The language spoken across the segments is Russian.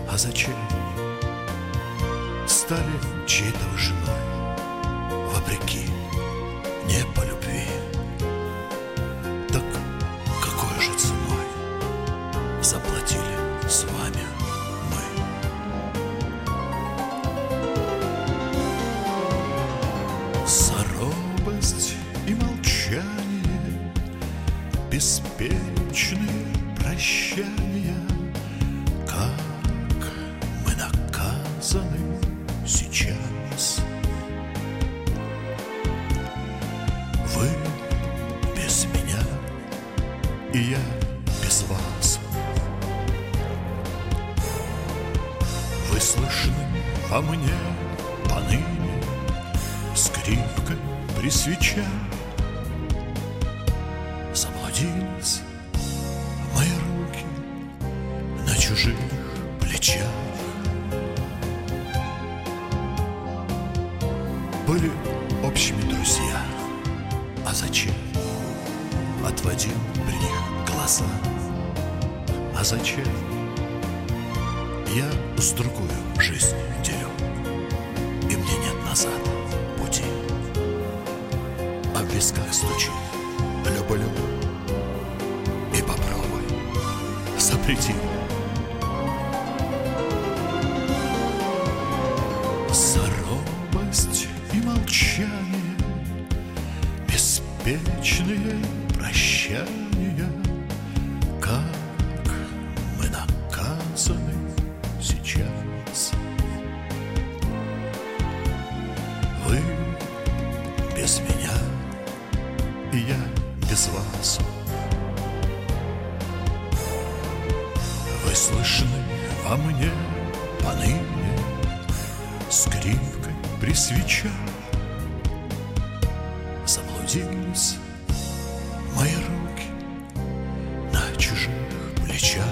А зачем стали чьей-то женой, вопреки, не по любви? Так какой же ценой заплатили с вами мы? За робость и молчание, беспечные прощания, как мы наказаны сейчас. Вы без меня, и я без вас. Вы слышны во мне поныне скрипкой при свечах. Заблудились мои руки на чужих плечах. Были общими друзья, а зачем отводил при них глаза? А зачем я с другую жизнь делю, и мне нет назад пути? А в висках стучит: люблю, и попробуй запрети. За робость и молчание, беспечные прощания, как мы наказаны сейчас. Вы без меня, и я без вас. Вы слышны во мне поныне скрипкой при свечах. Заблудились мои руки на чужих плечах.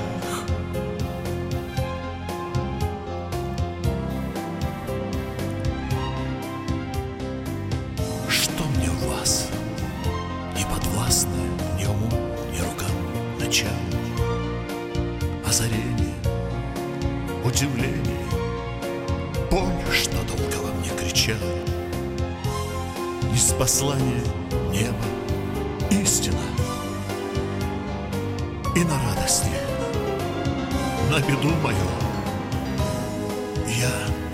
Что мне в вас не подвластное ни уму, ни рукам начало? Озарение, удивление, боль, что долго во мне кричала. Из послания неба истина, и на радости, на беду мою я